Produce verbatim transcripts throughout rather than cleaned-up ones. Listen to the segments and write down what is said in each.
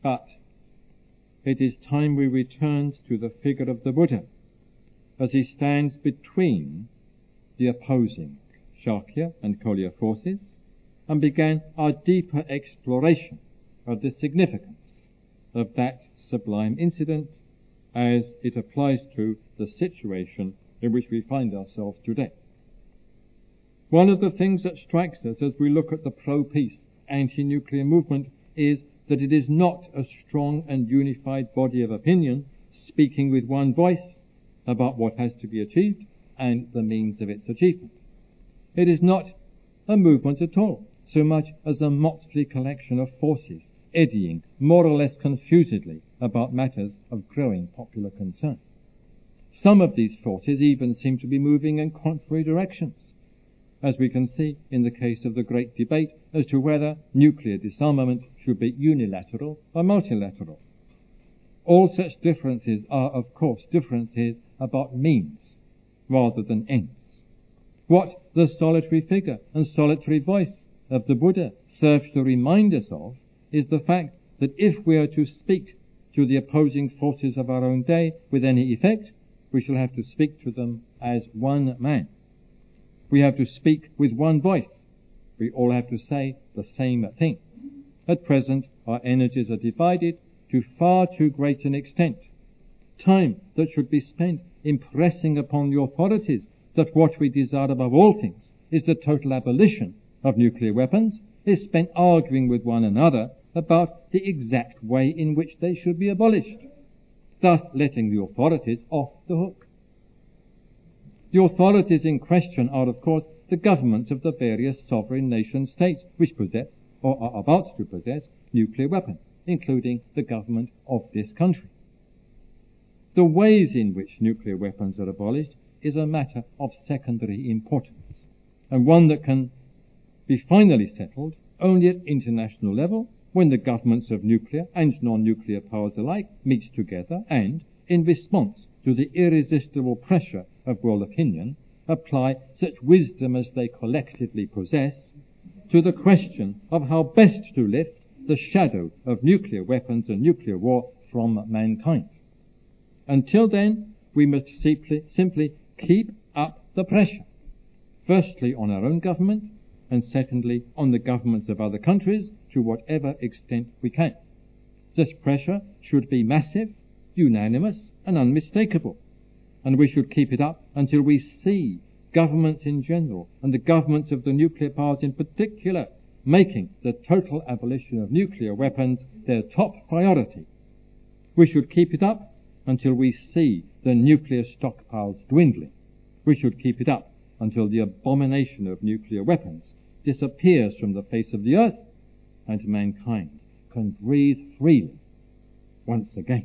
But it is time we returned to the figure of the Buddha as he stands between the opposing Shakya and Kolya forces and began our deeper exploration of the significance of that sublime incident as it applies to the situation in which we find ourselves today. One of the things that strikes us as we look at the pro-peace, anti-nuclear movement is that it is not a strong and unified body of opinion speaking with one voice about what has to be achieved and the means of its achievement. It is not a movement at all, so much as a motley collection of forces eddying more or less confusedly about matters of growing popular concern. Some of these forces even seem to be moving in contrary directions, as we can see in the case of the great debate as to whether nuclear disarmament should be unilateral or multilateral. All such differences are, of course, differences about means rather than ends. What the solitary figure and solitary voice of the Buddha serves to remind us of is the fact that if we are to speak to the opposing forces of our own day with any effect, we shall have to speak to them as one man. We have to speak with one voice. We all have to say the same thing. At present, our energies are divided to far too great an extent. Time that should be spent impressing upon the authorities that what we desire above all things is the total abolition of nuclear weapons is spent arguing with one another about the exact way in which they should be abolished, thus letting the authorities off the hook. The authorities in question are, of course, the governments of the various sovereign nation states which possess, or are about to possess, nuclear weapons, including the government of this country. The ways in which nuclear weapons are abolished is a matter of secondary importance, and one that can be finally settled only at international level when the governments of nuclear and non-nuclear powers alike meet together and, in response to the irresistible pressure of world opinion, apply such wisdom as they collectively possess to the question of how best to lift the shadow of nuclear weapons and nuclear war from mankind. Until then, we must simply, simply keep up the pressure, firstly on our own government, and secondly on the governments of other countries to whatever extent we can. This pressure should be massive, unanimous, and unmistakable, and we should keep it up until we see governments in general, and the governments of the nuclear powers in particular, making the total abolition of nuclear weapons their top priority. We should keep it up until we see the nuclear stockpiles dwindling. We should keep it up until the abomination of nuclear weapons disappears from the face of the earth and mankind can breathe freely once again.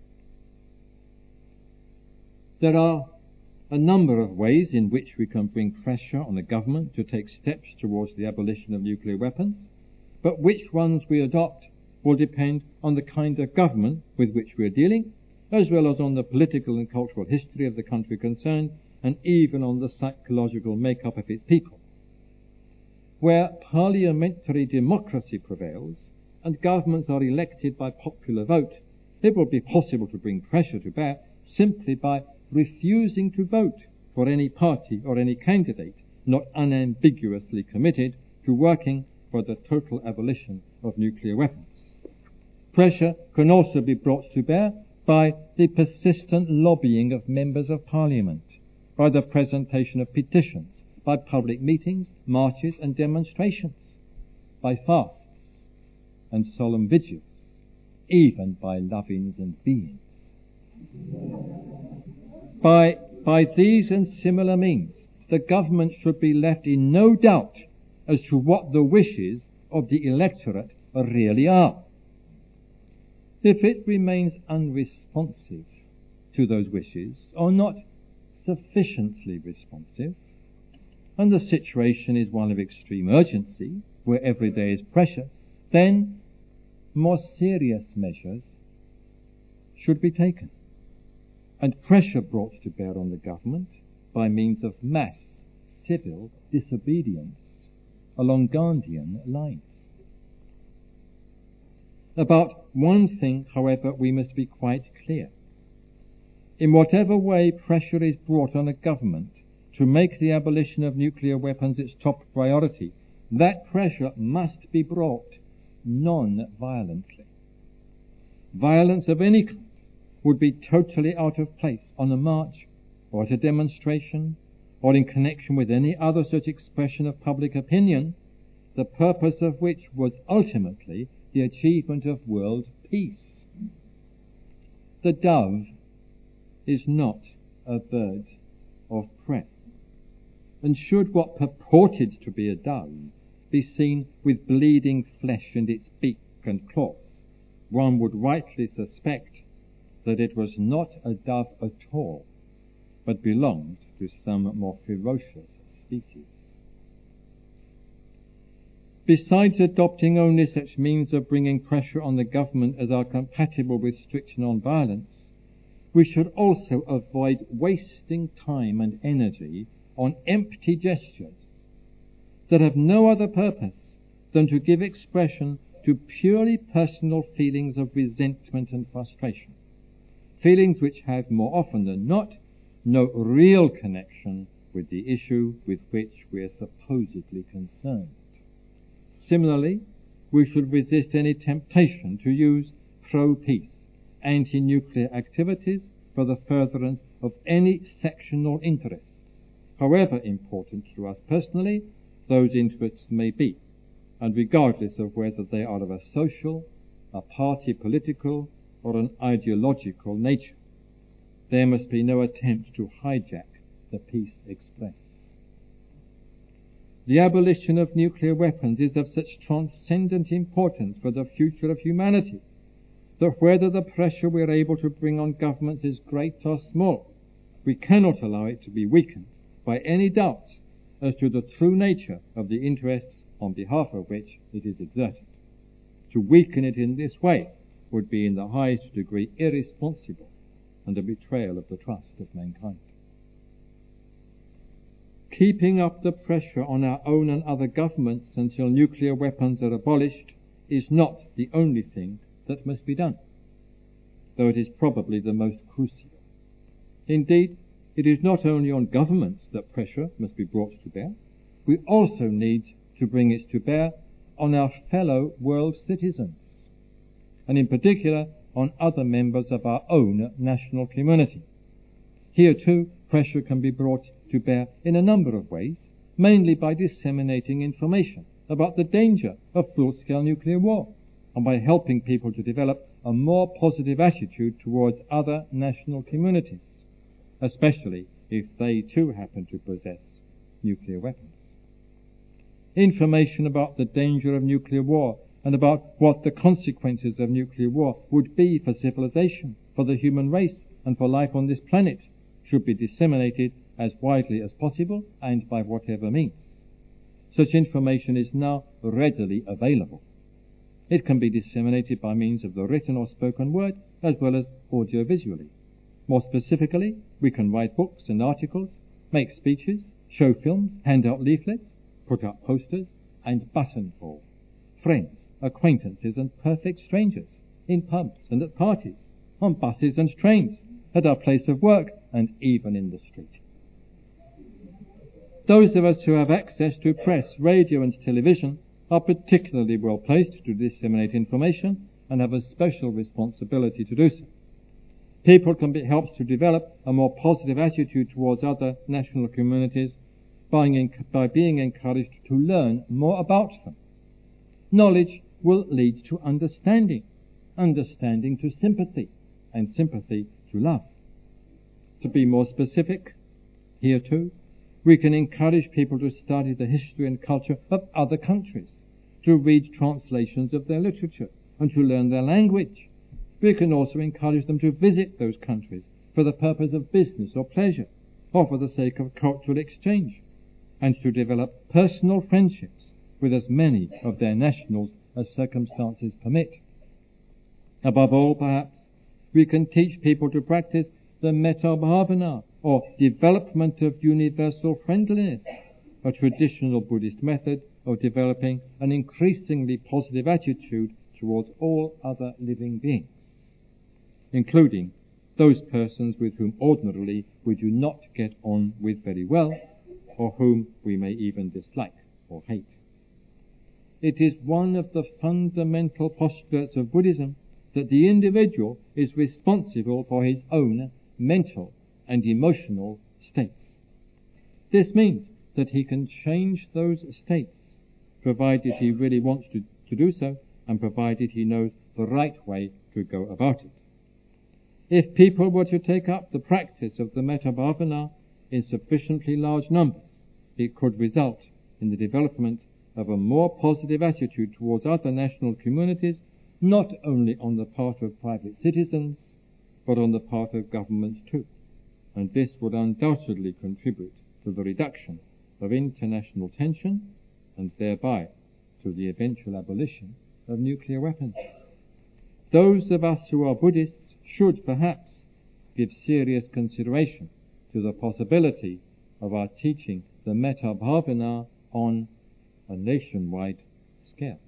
There are a number of ways in which we can bring pressure on the government to take steps towards the abolition of nuclear weapons, but which ones we adopt will depend on the kind of government with which we are dealing, as well as on the political and cultural history of the country concerned, and even on the psychological makeup of its people. Where parliamentary democracy prevails and governments are elected by popular vote, it will be possible to bring pressure to bear simply by refusing to vote for any party or any candidate not unambiguously committed to working for the total abolition of nuclear weapons. Pressure can also be brought to bear by the persistent lobbying of members of parliament, by the presentation of petitions, by public meetings, marches and demonstrations, by fasts and solemn vigils, even by lovings and beings. By, by these and similar means, the government should be left in no doubt as to what the wishes of the electorate really are. If it remains unresponsive to those wishes, or not sufficiently responsive, and the situation is one of extreme urgency, where every day is precious, then more serious measures should be taken, and pressure brought to bear on the government by means of mass civil disobedience along Gandhian lines. About one thing, however, we must be quite clear. In whatever way pressure is brought on a government to make the abolition of nuclear weapons its top priority, that pressure must be brought non-violently. Violence of any kind would be totally out of place on a march or at a demonstration or in connection with any other such expression of public opinion, the purpose of which was ultimately the achievement of world peace. The dove is not a bird of prey, and should what purported to be a dove be seen with bleeding flesh in its beak and claws, one would rightly suspect that it was not a dove at all, but belonged to some more ferocious species. Besides adopting only such means of bringing pressure on the government as are compatible with strict non-violence, we should also avoid wasting time and energy on empty gestures that have no other purpose than to give expression to purely personal feelings of resentment and frustration, feelings which have more often than not no real connection with the issue with which we are supposedly concerned. Similarly, we should resist any temptation to use pro-peace, anti-nuclear activities for the furtherance of any sectional interests, however important to us personally those interests may be, and regardless of whether they are of a social, a party political, or an ideological nature. There must be no attempt to hijack the peace express. The abolition of nuclear weapons is of such transcendent importance for the future of humanity that whether the pressure we are able to bring on governments is great or small, we cannot allow it to be weakened by any doubts as to the true nature of the interests on behalf of which it is exerted. To weaken it in this way would be in the highest degree irresponsible and a betrayal of the trust of mankind. Keeping up the pressure on our own and other governments until nuclear weapons are abolished is not the only thing that must be done, though it is probably the most crucial. Indeed, it is not only on governments that pressure must be brought to bear. We also need to bring it to bear on our fellow world citizens, and in particular on other members of our own national community. Here too, pressure can be brought to bear in a number of ways, mainly by disseminating information about the danger of full-scale nuclear war, and by helping people to develop a more positive attitude towards other national communities, especially if they too happen to possess nuclear weapons. Information about the danger of nuclear war and about what the consequences of nuclear war would be for civilization, for the human race, and for life on this planet should be disseminated as widely as possible and by whatever means. Such information is now readily available. It can be disseminated by means of the written or spoken word as well as audiovisually. More specifically, we can write books and articles, make speeches, show films, hand out leaflets, put up posters, and buttonhole friends, acquaintances, and perfect strangers in pubs and at parties, on buses and trains, at our place of work, and even in the street. Those of us who have access to press, radio, and television are particularly well placed to disseminate information and have a special responsibility to do so. People can be helped to develop a more positive attitude towards other national communities by, in, by being encouraged to learn more about them. Knowledge will lead to understanding, understanding to sympathy, and sympathy to love. To be more specific, here too, we can encourage people to study the history and culture of other countries, to read translations of their literature, and to learn their language. We can also encourage them to visit those countries for the purpose of business or pleasure, or for the sake of cultural exchange, and to develop personal friendships with as many of their nationals as circumstances permit. Above all, perhaps, we can teach people to practice the metta bhavana, or development of universal friendliness, a traditional Buddhist method of developing an increasingly positive attitude towards all other living beings, including those persons with whom ordinarily we do not get on with very well, or whom we may even dislike or hate. It is one of the fundamental postulates of Buddhism that the individual is responsible for his own mental and emotional states. This means that he can change those states, provided he really wants to, to do so, and provided he knows the right way to go about it. If people were to take up the practice of the metta bhavana in sufficiently large numbers, it could result in the development of a more positive attitude towards other national communities, not only on the part of private citizens, but on the part of governments too. And this would undoubtedly contribute to the reduction of international tension and thereby to the eventual abolition of nuclear weapons. Those of us who are Buddhists should perhaps give serious consideration to the possibility of our teaching the metta bhavana on a nationwide scale.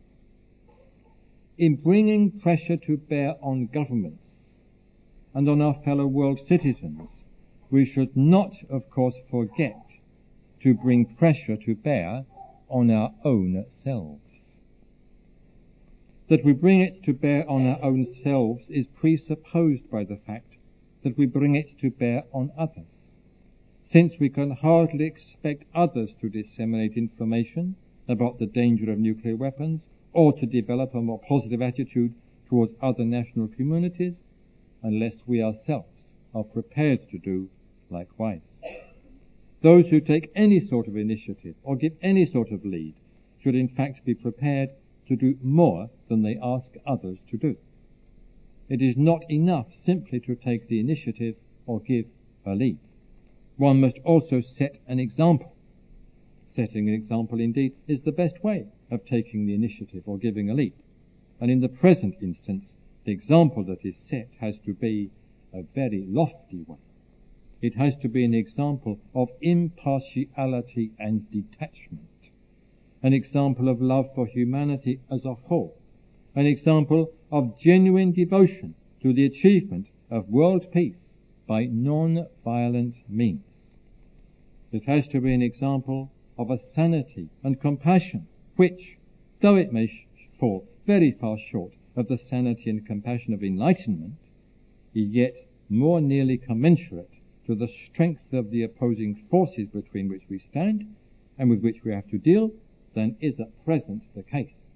In bringing pressure to bear on governments and on our fellow world citizens, we should not, of course, forget to bring pressure to bear on our own selves. That we bring it to bear on our own selves is presupposed by the fact that we bring it to bear on others, since we can hardly expect others to disseminate information about the danger of nuclear weapons or to develop a more positive attitude towards other national communities unless we ourselves are prepared to do likewise. Those who take any sort of initiative or give any sort of lead should in fact be prepared to do more than they ask others to do. It is not enough simply to take the initiative or give a lead. One must also set an example. Setting an example, indeed, is the best way of taking the initiative or giving a lead. And in the present instance, the example that is set has to be a very lofty one. It has to be an example of impartiality and detachment, an example of love for humanity as a whole, an example of genuine devotion to the achievement of world peace by non-violent means. It has to be an example of a sanity and compassion which, though it may sh- fall very far short of the sanity and compassion of enlightenment, is yet more nearly commensurate to the strength of the opposing forces between which we stand and with which we have to deal than is at present the case.